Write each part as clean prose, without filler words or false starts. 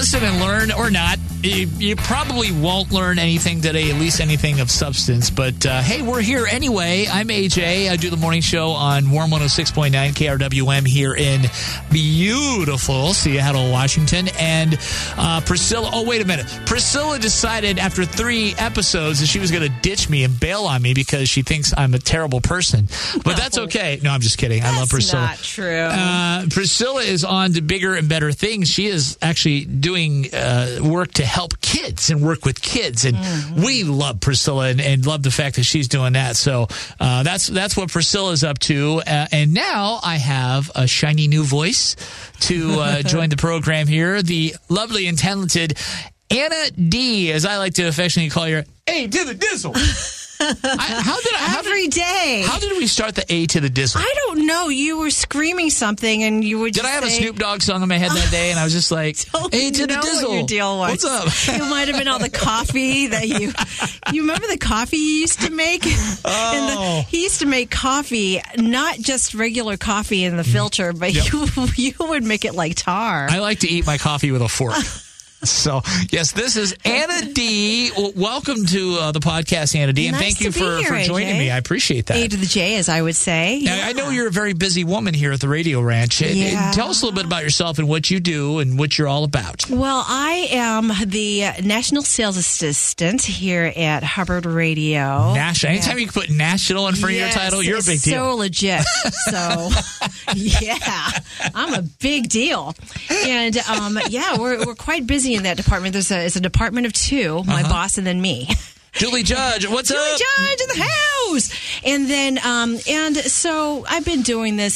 listen and learn or not. You probably won't learn anything today, at least anything of substance. But, hey, we're here anyway. I'm AJ. I do the morning show on Warm 106.9 KRWM here in beautiful Seattle, Washington. And Priscilla, oh, wait a minute. Priscilla decided after 3 episodes that she was going to ditch me and bail on me because she thinks I'm a terrible person. But that's okay. No, I'm just kidding. I love Priscilla. That's not true. Priscilla is on to bigger and better things. She is actually doing work to help kids and work with kids. And we love Priscilla and love the fact that she's doing that. So that's what Priscilla's up to. And now I have a shiny new voice to join the program here. The lovely and talented Anna D, as I like to affectionately call her, A to the Dizzle. Every day. How did we start the A to the Dizzle? I don't know. You were screaming something, and you would. Did I have a Snoop Dogg song in my head that day? And I was just like, A to the Dizzle. What your deal was. What's up? It might have been all the coffee that you. You remember the coffee you used to make? Oh. He used to make coffee, not just regular coffee in the filter, but you would make it like tar. I like to eat my coffee with a fork. So, yes, this is Anna D. Welcome to the podcast, Anna D. And nice thank you for joining me. I appreciate that. A to the J, as I would say. Now, I know you're a very busy woman here at the Radio Ranch. Yeah. Tell us a little bit about yourself and what you do and what you're all about. Well, I am the National Sales Assistant here at Hubbard Radio. National. Anytime you can put national in front of your title, you're a big deal. So legit. So, yeah, I'm a big deal. And, we're quite busy in that department. It's a department of 2, my boss and then me. Julie Judge, what's up? Julie Judge in the house. And then, and so I've been doing this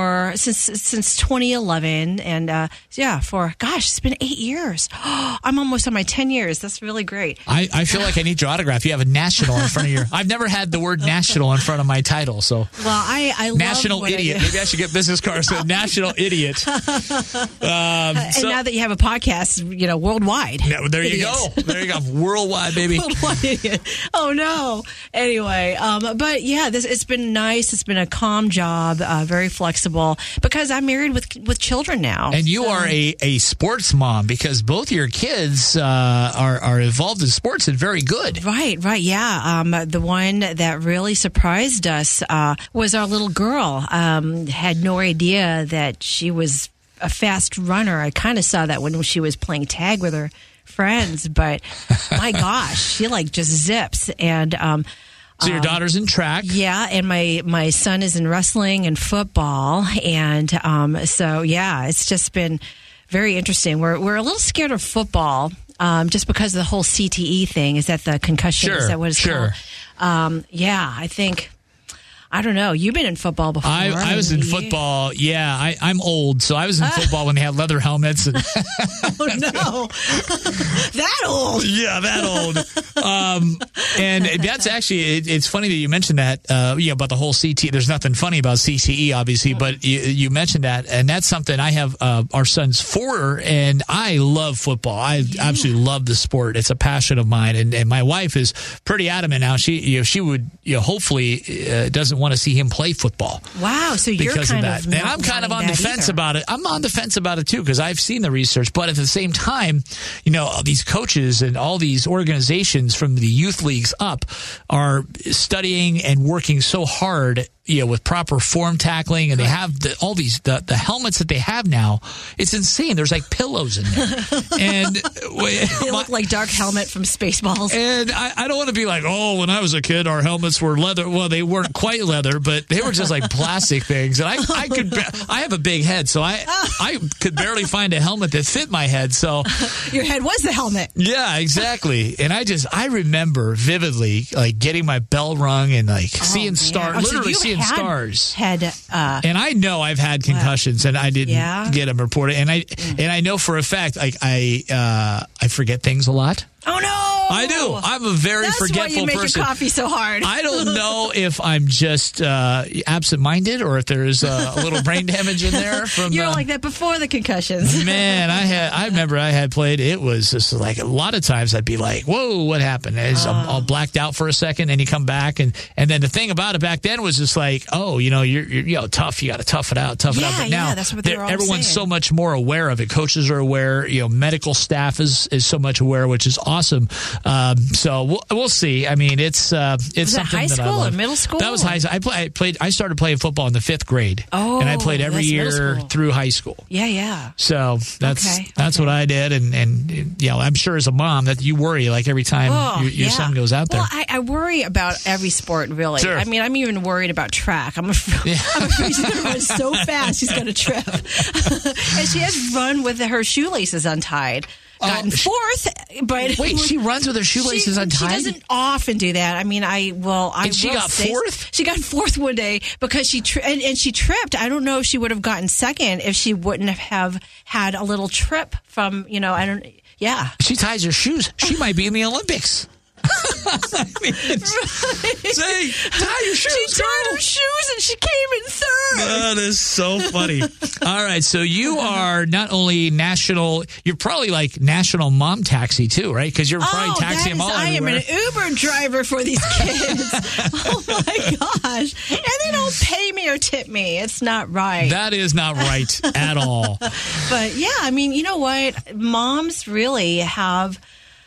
since 2011, and it's been 8 years. I'm almost on my 10 years. That's really great. I feel like I need your autograph. You have a national in front of your. I've never had the word national in front of my title, so. Well, I love National Idiot. Maybe I should get business cards. So National Idiot. And now that you have a podcast, worldwide. No, there you go. There you go. Worldwide, baby. Worldwide idiot. Oh no. Anyway, but yeah, it's been nice. It's been a calm job, very flexible, because I'm married with children now. And you are a sports mom, because both your kids are involved in sports and very good. Right, yeah. The one that really surprised us was our little girl. Had no idea that she was a fast runner. I kind of saw that when she was playing tag with her friends, but my gosh, she just zips. And so your daughter's in track. Yeah, and my son is in wrestling and football, and so yeah, it's just been very interesting. We're a little scared of football, just because of the whole CTE thing. Is that the concussion? Sure, is that what it's called? I think. I don't know. You've been in football before. I was in football. Yeah, I'm old, so I was in football when they had leather helmets. And oh, no. That old? Yeah, that old. And that's actually, it's funny that you mentioned that, about the whole CTE. There's nothing funny about CTE, obviously, but you mentioned that, and that's something. I have our son's 4, and I love football. I absolutely love the sport. It's a passion of mine, and my wife is pretty adamant now. She would, hopefully, doesn't want to see him play football. Wow, so you're kind of and I'm kind of on the fence about it. I'm on the fence about it too, because I've seen the research, but at the same time, these coaches and all these organizations from the youth leagues up are studying and working so hard, with proper form tackling, and they have the helmets that they have now. It's insane. There's like pillows in there, and they look like dark helmet from Spaceballs. And I don't want to be like, when I was a kid, our helmets were leather. Well, they weren't quite leather, but they were just like plastic things. And I have a big head, so I could barely find a helmet that fit my head. So your head was the helmet. Yeah, exactly. And I remember vividly getting my bell rung and seeing stars, literally seeing stars. And I know I've had concussions, and I didn't get them reported. And I know for a fact, I forget things a lot. Oh no! I do. I'm a very forgetful That's why you make person. your coffee so hard. I don't know if I'm just absent-minded or if there's a little brain damage in there. You're like that before the concussions. Man, I remember I had played. It was just like a lot of times I'd be like, "Whoa, what happened?" I'm all blacked out for a second, and you come back, and then the thing about it back then was just like, "Oh, you're tough. You got to tough it out. But now that's what they were all everyone's saying. so much more aware of it. Coaches are aware. Medical staff is so much aware, which is awesome. So we'll see. I mean, it's something that high that I school love. or middle school? That was high school. I started playing football in the 5th grade. Oh, and I played every that's middle year school. through high school. Yeah. So that's what I did, and I'm sure as a mom that you worry like every time your son goes out there. Well, I worry about every sport, really. Sure. I mean, I'm even worried about track. I'm afraid she's going to run so fast she's going to trip. And she has run with her shoelaces untied. Gotten fourth, but wait, she runs with her shoelaces untied? She doesn't often do that. I mean, And she got fourth? She got fourth one day because she she tripped. I don't know if she would have gotten second if she wouldn't have had a little trip from, yeah. She ties her shoes. She might be in the Olympics. Say, tie your shoes. She tied her shoes and she came in third. That is so funny. All right, so you are not only national, you're probably like national mom taxi too, right? Because you're probably taxiing them all everywhere. I am an Uber driver for these kids. Oh my gosh. And they don't pay me or tip me. It's not right. That is not right at all. But yeah, I mean, you know what? Moms really have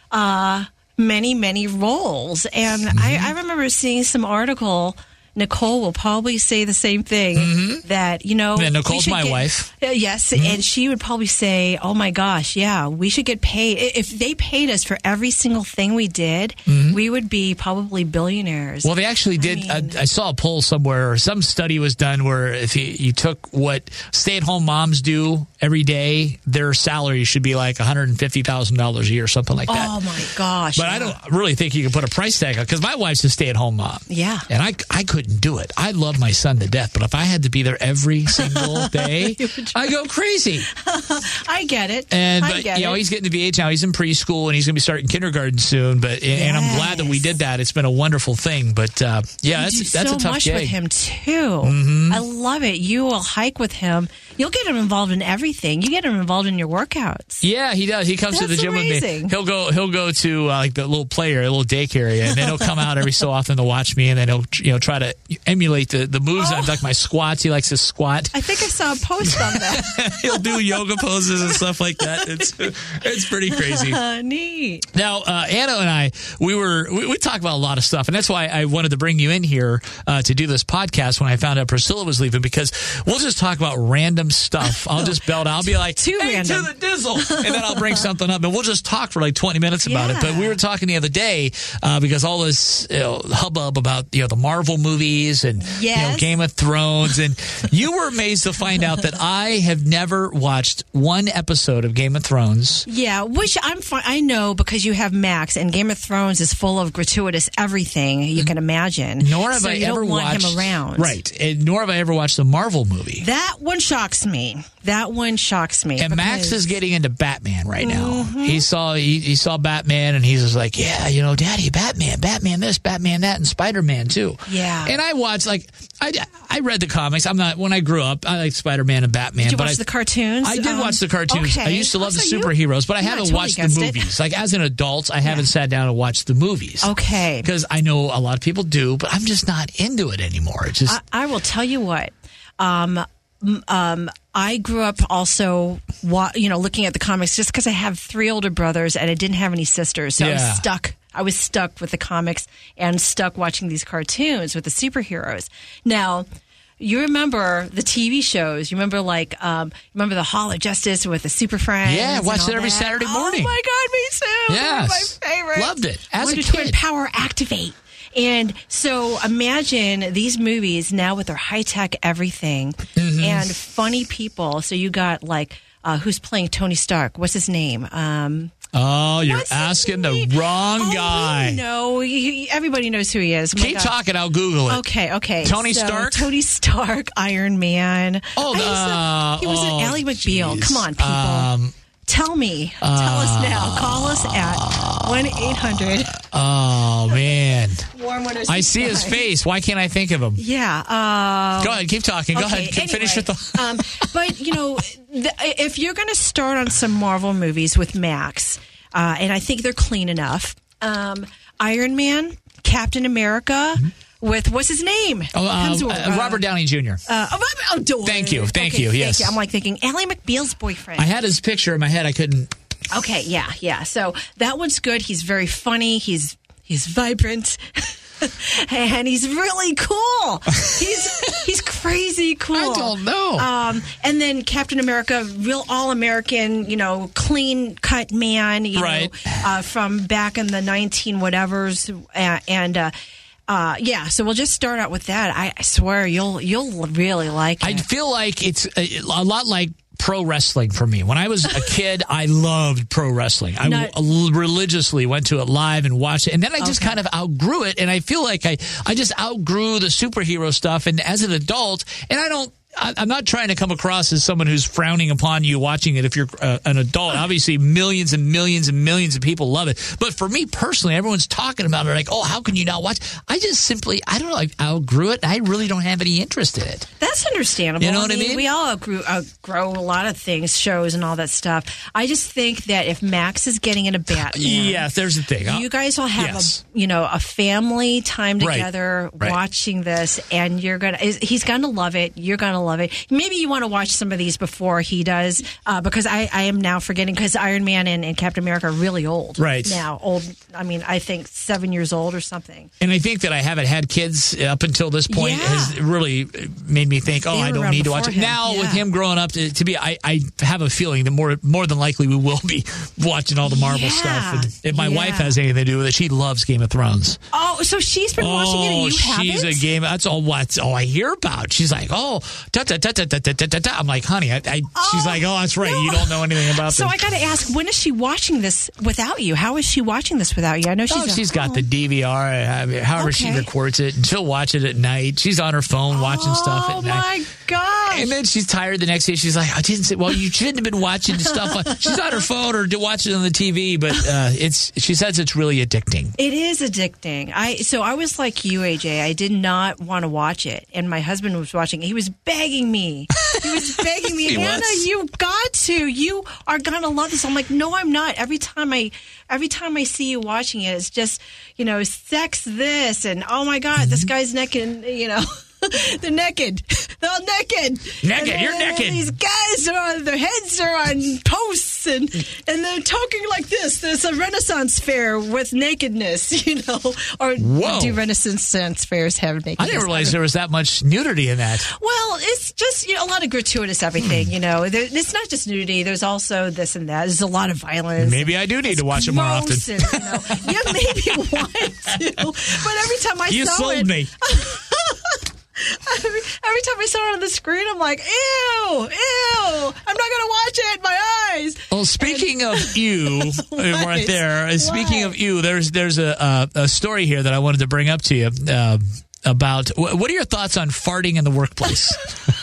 many roles. And I remember seeing some article. Nicole will probably say the same thing that, And Nicole's my wife. Yes. And she would probably say, oh my gosh, yeah, we should get paid. If they paid us for every single thing we did, we would be probably billionaires. Well, they actually did. I saw a poll somewhere, or some study was done where if you took what stay-at-home moms do every day, their salary should be like $150,000 a year or something like that. Oh my gosh. But I don't really think you can put a price tag on it because my wife's a stay-at-home mom. Yeah. And I couldn't do it. I love my son to death, but if I had to be there every single day, I go crazy. I get it. He's getting to the age now. He's in preschool and he's going to be starting kindergarten soon. But and I'm glad that we did that. It's been a wonderful thing. But that's a tough so much gig. with him too. I love it. You will hike with him. You'll get him involved in everything. You get him involved in your workouts. Yeah, he does. He comes to the gym with me. He'll go to like the little play area, a little daycare area, and then he'll come out every so often to watch me, and then he'll try to emulate the moves. I like my squats. He likes to squat. I think I saw a post on that. He'll do yoga poses and stuff like that. It's pretty crazy. Neat. Now, Anna and I, we talk about a lot of stuff, and that's why I wanted to bring you in here to do this podcast when I found out Priscilla was leaving, because we'll just talk about random stuff. I'll just belt out. I'll be like, Too hey, random. to the dizzle, and then I'll bring something up, and we'll just talk for like 20 minutes about it. But we were talking the other day because all this hubbub about the Marvel movies and Game of Thrones, and you were amazed to find out that I have never watched one episode of Game of Thrones. Yeah, which I'm fine. I know because you have Max, and Game of Thrones is full of gratuitous everything you can imagine. Nor have I you ever don't want watched him around, right? And nor have I ever watched the Marvel movie. That one shocks me. And Max is getting into Batman right now. He saw Batman, and he's just like, yeah, Daddy, Batman this, Batman that, and Spider-Man too. Yeah. And I watched I read the comics. When I grew up, I liked Spider-Man and Batman. Did you watch the cartoons? I did watch the cartoons. Okay. I used to love the superheroes, but I haven't watched the movies. Like as an adult, I haven't sat down and watched the movies. Okay. Because I know a lot of people do, but I'm just not into it anymore. It's just I will tell you what. I grew up also, looking at the comics just because I have 3 older brothers and I didn't have any sisters, so I was stuck with the comics and stuck watching these cartoons with the superheroes. Now, you remember the TV shows. You remember remember the Hall of Justice with the Super Friends? Yeah, I watched it every Saturday morning. Oh my God, me too. Yes. My favorite. Loved it. As a kid. Twin Power Activate. And so imagine these movies now with their high-tech everything and funny people. So you got who's playing Tony Stark? What's his name? You're asking the wrong guy. No, everybody knows who he is. Keep talking. I'll Google it. Okay. Tony Stark? Tony Stark, Iron Man. He was an Ally McBeal. Come on, people. Tell me. Tell us now. Call us at 1-800. Oh, man. Warm 106.9. I see his face. Why can't I think of him? Yeah. Go ahead. Keep talking. Go Okay, ahead. Finish your thought. But, if you're going to start on some Marvel movies with Max, and I think they're clean enough, Iron Man, Captain America, with, what's his name? Robert Downey Jr. Thank you. Thank you. Yes. I'm like thinking Ally McBeal's boyfriend. I had his picture in my head. I couldn't. Okay, yeah. So that one's good. He's very funny. He's vibrant. And he's really cool. He's crazy cool. I don't know. And then Captain America, real all-American, clean cut man, right. From back in the 19 whatevers, so we'll just start out with that. I swear you'll really like it. I feel like it's a lot like pro wrestling for me. When I was a kid, I loved pro wrestling. I religiously went to it live and watched it. And then I just kind of outgrew it. And I feel like I just outgrew the superhero stuff. And as an adult, and I'm not trying to come across as someone who's frowning upon you watching it if you're an adult. Obviously, millions and millions and millions of people love it. But for me personally, everyone's talking about it like, oh, how can you not watch? I just simply, I don't know, I outgrew it. I really don't have any interest in it. That's understandable. You know what I mean? We all outgrow a lot of things, shows and all that stuff. I just think that if Max is getting into Batman. Yes, there's the thing. You guys will have a family time together watching this, and he's going to love it. You're going to love it. Maybe you want to watch some of these before he does, because I am now forgetting, because Iron Man and Captain America are really old now. Old, I mean, I think 7 years old or something. And I think that I haven't had kids up until this point has really made me think, I don't need to watch it. Now, with him growing up, to be, I have a feeling that more than likely we will be watching all the Marvel stuff. And if my wife has anything to do with it, she loves Game of Thrones. Oh, so she's been watching it and you haven't? She's a game. That's all I hear about. She's like, I'm like, honey, she's like, that's right. No. You don't know anything about this. So I got to ask, when is she watching this without you? How is she watching this without you? I know she's got the DVR, however she records it, and she'll watch it at night. She's on her phone watching stuff at night. Oh, my gosh. And then she's tired the next day. She's like, I didn't say, well, you shouldn't have been watching stuff. She's on her phone or watching it on the TV, but she says it's really addicting. It is addicting. So I was like you, AJ. I did not want to watch it, and my husband was watching it. He was begging me. Hannah, you got to. You are gonna love this. I'm like, no, I'm not. Every time I see you watching it, it's just, sex this, and oh my God, this guy's naked, They're naked. They're all naked. You're naked. These guys their heads are on posts and they're talking like this. There's a Renaissance fair with nakedness, Or do Renaissance fairs have nakedness? I didn't realize there was that much nudity in that. Well, it's just a lot of gratuitous everything. It's not just nudity. There's also this and that. There's a lot of violence. Maybe I do need to watch it more often. And, you maybe want to, but every time I you saw sold it, me. Every time I saw it on the screen, I'm like, ew, I'm not going to watch it. My eyes. Well, speaking of ew, right there. Speaking of ew, there's a story here that I wanted to bring up to you about. What are your thoughts on farting in the workplace?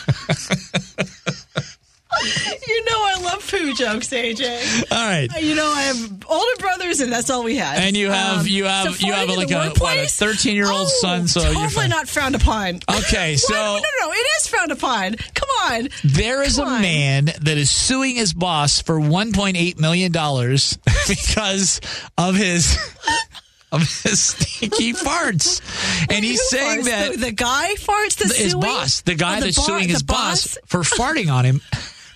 I love poo jokes, AJ. All right. I have older brothers, and that's all we had. And you have like a 13-year-old son, so totally not frowned upon. Okay, so no, it is frowned upon. Come on. There is a man that is suing his boss for $1.8 million because of his stinky farts. And he's saying that the guy farts his boss, the guy that's suing his boss for farting on him.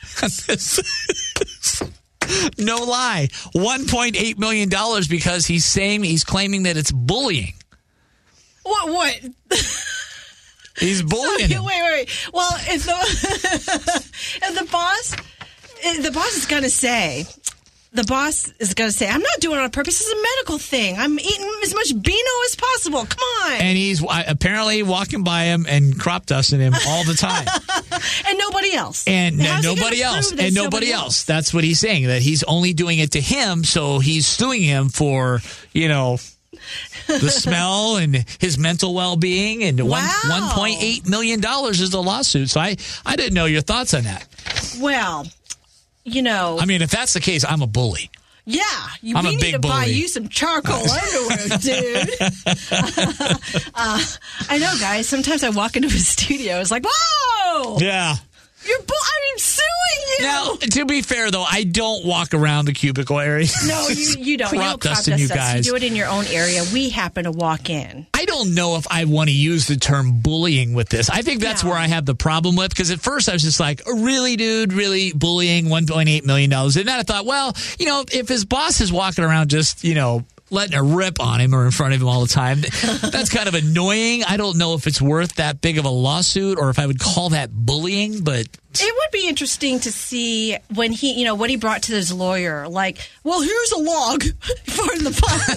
No lie, $1.8 million because he's claiming that it's bullying. What? He's bullying him. Wait. Well, if the boss is going to say. The boss is going to say, I'm not doing it on purpose. It's a medical thing. I'm eating as much Beano as possible. Come on. And he's apparently walking by him and crop dusting him all the time. And nobody else. And nobody else. And nobody else. That's what he's saying, that he's only doing it to him, so he's suing him for, the smell and his mental well-being. And $1.8 million is the lawsuit. So I didn't know your thoughts on that. Well, I mean, if that's the case, I'm a bully. Yeah, we need to buy you some charcoal underwear, dude. I know, guys. Sometimes I walk into a studio. It's like, whoa! Yeah. I'm suing you. Now, to be fair, though, I don't walk around the cubicle area. No, you don't. Crop dusting you guys. You do it in your own area. We happen to walk in. I don't know if I want to use the term bullying with this. I think that's where I have the problem with, because at first I was just like, really, dude, really bullying $1.8 million? And then I thought, well, if his boss is walking around just, letting a rip on him or in front of him all the time, that's kind of annoying. I don't know if it's worth that big of a lawsuit or if I would call that bullying, but it would be interesting to see when he, what he brought to his lawyer. Like, well, here's a log for the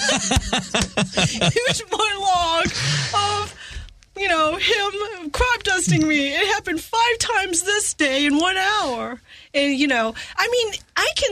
file. Here's my log of, him crop dusting me. It happened 5 times this day in 1 hour. And, I can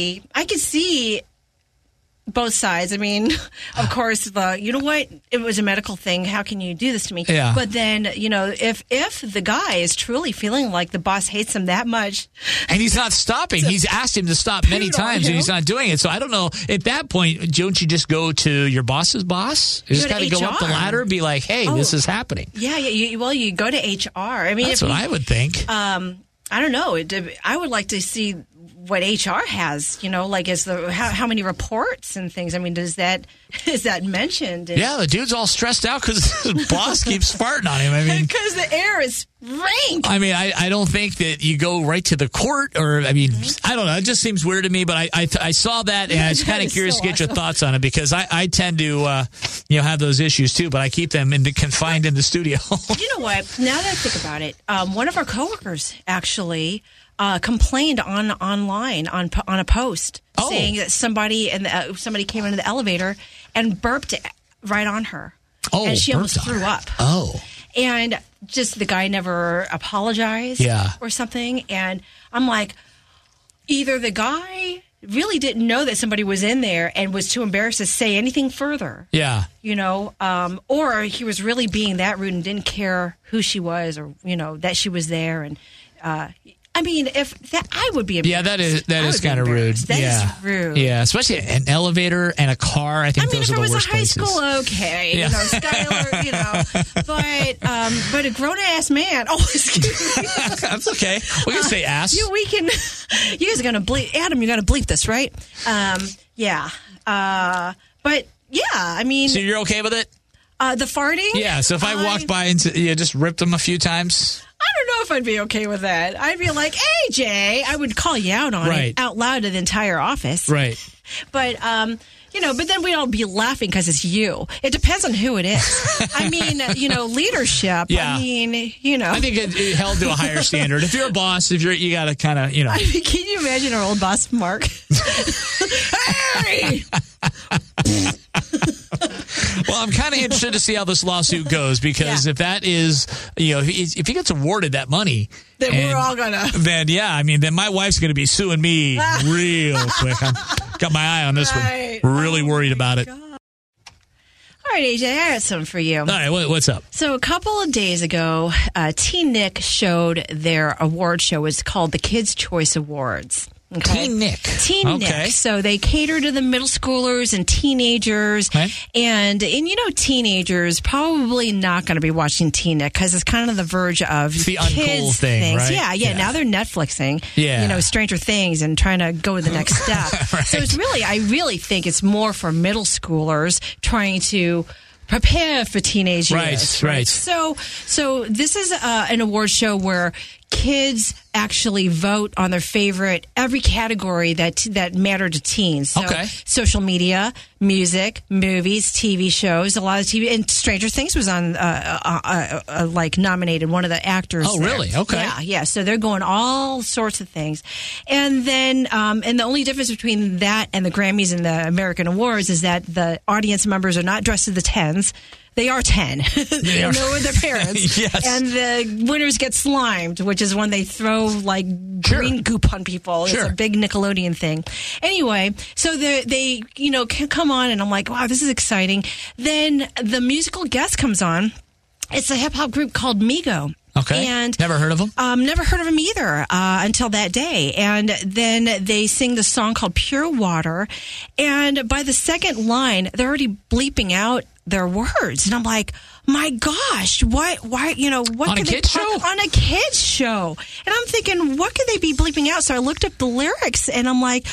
see both sides. I mean, of course, it was a medical thing. How can you do this to me? Yeah. But then, if the guy is truly feeling like the boss hates him that much. And he's not stopping. He's asked him to stop many times and he's not doing it. So I don't know. At that point, don't you just go to your boss's boss? You just kind of go up the ladder and be like, hey, this is happening. Yeah. You go to HR. I mean, that's what I would think. I don't know. I would like to see what HR has, how many reports and things. I mean, is that mentioned? Yeah, the dude's all stressed out because his boss keeps farting on him. I mean, because the air is rank. I mean, I don't think that you go right to the court, or I don't know. It just seems weird to me. But I saw that, and I was kind of curious to get your thoughts on it, because I tend to have those issues too, but I keep them confined in the studio. You know what? Now that I think about it, one of our coworkers actually complained online on a post saying that somebody came into the elevator and burped right on her. Oh, and she almost threw up. Oh. And just the guy never apologized or something. And I'm like, either the guy really didn't know that somebody was in there and was too embarrassed to say anything further. Yeah. Or he was really being that rude and didn't care who she was or, that she was there. And, I mean, if that, I would be embarrassed. that is kind of rude. That is rude. Yeah, especially an elevator and a car. I think those are the worst places. If it was a high school, okay, Skylar, but a grown ass man. Oh, excuse me. That's okay. We can say ass. You guys are gonna bleep. Adam, you're gonna bleep this, right? Yeah. But yeah, I mean. So you're okay with it? The farting? Yeah. So if I walked by and just ripped them a few times. I don't know if I'd be okay with that. I'd be like, hey, Jay. I would call you out on it out loud to the entire office. Right. But, but then we'd all be laughing because it's you. It depends on who it is. I mean, leadership. Yeah. I mean, I think it held to a higher standard. If you're a boss, you got to kind of, I mean, can you imagine our old boss, Mark? Hey! Well, I'm kind of interested to see how this lawsuit goes, because if that is, if he gets awarded that money, then we're all gonna. Then then my wife's gonna be suing me real quick. I've got my eye on this one. Really worried about it. God. All right, AJ, I got something for you. All right, what's up? So a couple of days ago, Teen Nick showed their award show. It's called the Kids' Choice Awards. Okay. Teen Nick. So they cater to the middle schoolers and teenagers. Okay. And teenagers probably not going to be watching Teen Nick because it's kind of the verge of the kids uncool thing, things. Right? Yeah. Now they're Netflixing, Stranger Things and trying to go to the next step. Right. So it's I really think it's more for middle schoolers trying to prepare for teenage years. Right. So this is an award show where kids actually vote on their favorite every category that matter to teens. So social media, music, movies, TV shows, a lot of TV, and Stranger Things was on nominated, one of the actors. Oh, really? Okay. Yeah. So they're going all sorts of things, and then and the only difference between that and the Grammys and the American Awards is that the audience members are not dressed to the 10s. They are 10. They're with their parents. Yes. And the winners get slimed, which is when they throw green goop on people. It's a big Nickelodeon thing. Anyway, so they can come on, and I'm like, wow, this is exciting. Then the musical guest comes on. It's a hip hop group called Migo. Okay. And never heard of them? Never heard of them either until that day. And then they sing the song called Pure Water. And by the second line, they're already bleeping out their words. And I'm like, my gosh, why, what on could a kids show? On a kids show. And I'm thinking, what could they be bleeping out? So I looked up the lyrics and I'm like,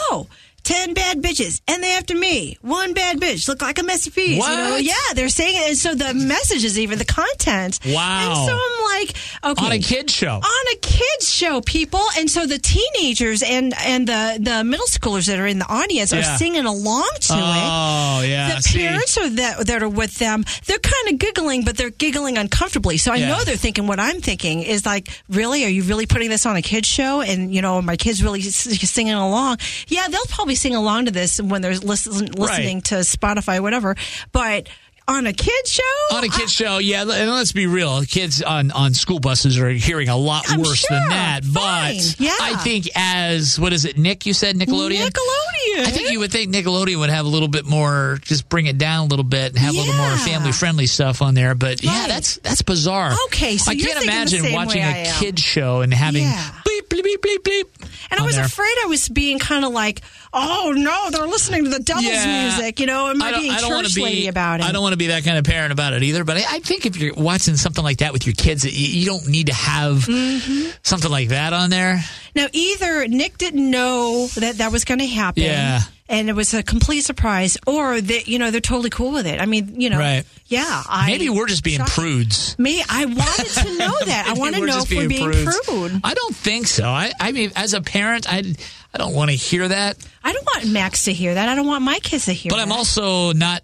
10 bad bitches, and they after me. 1 bad bitch, look like a messy piece. What? Yeah, they're saying it. And so the message is even the content. Wow. And so I'm like, okay. On a kids show. On a kids show, people. And so the teenagers and the middle schoolers that are in the audience are singing along to it. Oh, yeah. The parents that are with them, they're kind of giggling, but they're giggling uncomfortably. So I know they're thinking what I'm thinking is like, really? Are you really putting this on a kids show? And, are my kids really singing along? Yeah, they'll probably sing along to this when they're listening to Spotify, whatever. But on a kids show? On a kids show, yeah. And let's be real. Kids on school buses are hearing a lot worse than that. Fine. But yeah. I think what is it, Nick? You said Nickelodeon? Nickelodeon. I think you would think Nickelodeon would have a little bit more, just bring it down a little bit and have a little more family-friendly stuff on there. But yeah, that's bizarre. Okay, so I can't imagine watching a kids show and having bleep, bleep, bleep, bleep, bleep. And I was afraid I was being kind of like, oh no, they're listening to the devil's music, am I being church lady about it? I don't want to be that kind of parent about it either, but I think if you're watching something like that with your kids, you don't need to have something like that on there. Now, either Nick didn't know that was going to happen, and it was a complete surprise, or that they're totally cool with it. I mean, right? Yeah, maybe we're just being prudes. I wanted to know that. I want to know if we're being prude. I don't think so. I mean, as a parent, I don't want to hear that. I don't want Max to hear that. I don't want my kids to hear that. But I'm also not,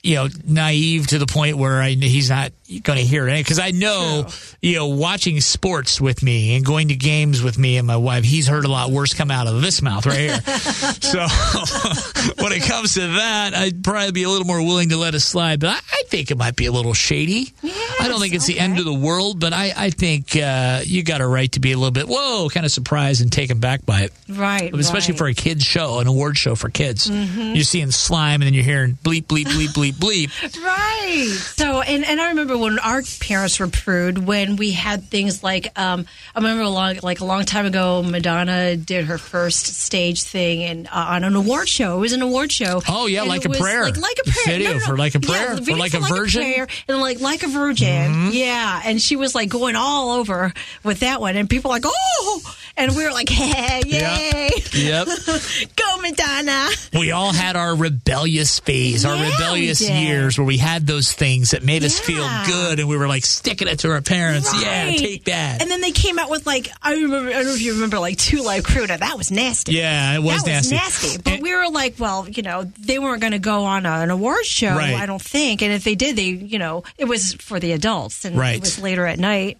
naive to the point where he's not going to hear it. Because I know, watching sports with me and going to games with me and my wife, he's heard a lot worse come out of this mouth right here. So when it comes to that, I'd probably be a little more willing to let it slide. But I think it might be a little shady. Yes, I don't think it's the end of the world, but I think you got a right to be a little bit, kind of surprised and taken back by it. Right. Especially for a kid's show, an award show for kids. Mm-hmm. You're seeing slime and then you're hearing bleep, bleep, bleep, bleep, bleep. Right. So, and I remember when our parents were prude, when we had things like, I remember a long time ago, Madonna did her first stage thing and on an award show. It was an award show. Oh, yeah, Like a Prayer. Like a Prayer. Video for Like a Prayer. Yeah, or Like a Virgin. And like a Virgin. Mm-hmm. Yeah. And she was like going all over with that one. And people were like, oh! And we were like, hey, yay. Yep. Go, Madonna. We all had our rebellious phase, our rebellious years where we had those things that made us feel good and we were like sticking it to our parents. Right. Yeah, take that. And then they came out with I don't know if you remember 2 Live Crew. Now, that was nasty. Yeah, it was nasty. But we were like, well, they weren't going to go on an award show, I don't think. And if they did, it was for the adults and it was later at night.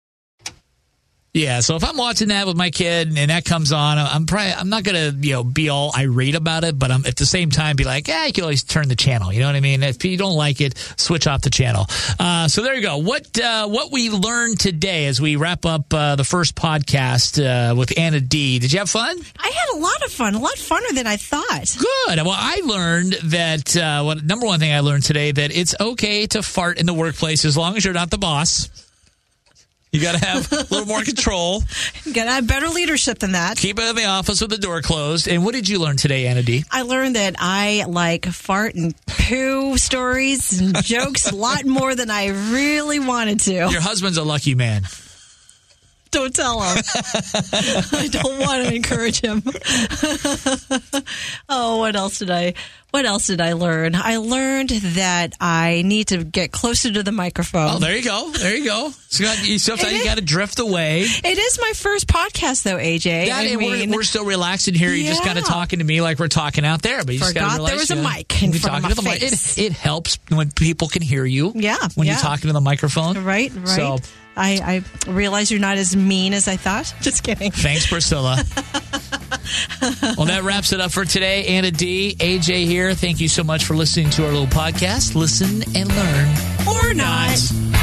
Yeah, so if I'm watching that with my kid and that comes on, I'm not gonna be all irate about it, but I'm at the same time be like, you can always turn the channel. You know what I mean? If you don't like it, switch off the channel. So there you go. What we learned today as we wrap up the first podcast with Anna D. Did you have fun? I had a lot of fun, a lot funner than I thought. Good. Well, I learned that number one thing I learned today that it's okay to fart in the workplace as long as you're not the boss. You got to have a little more control. You got to have better leadership than that. Keep it in the office with the door closed. And what did you learn today, Anna D? I learned that I like fart and poo stories and jokes a lot more than I really wanted to. Your husband's a lucky man. Don't tell him. I don't want to encourage him. Oh, what else did I learn? I learned that I need to get closer to the microphone. Oh, there you go. Sometimes you got to drift away. It is my first podcast, though, AJ. We're still relaxing here. You're just kind of talking to me like we're talking out there. But you just got to there was a mic in front of my face. It helps when people can hear you. Yeah. When you're talking to the microphone. Right. So I realize you're not as mean as I thought. Just kidding. Thanks, Priscilla. Well, that wraps it up for today. Anna D, AJ here. Thank you so much for listening to our little podcast. Listen and learn. Or not.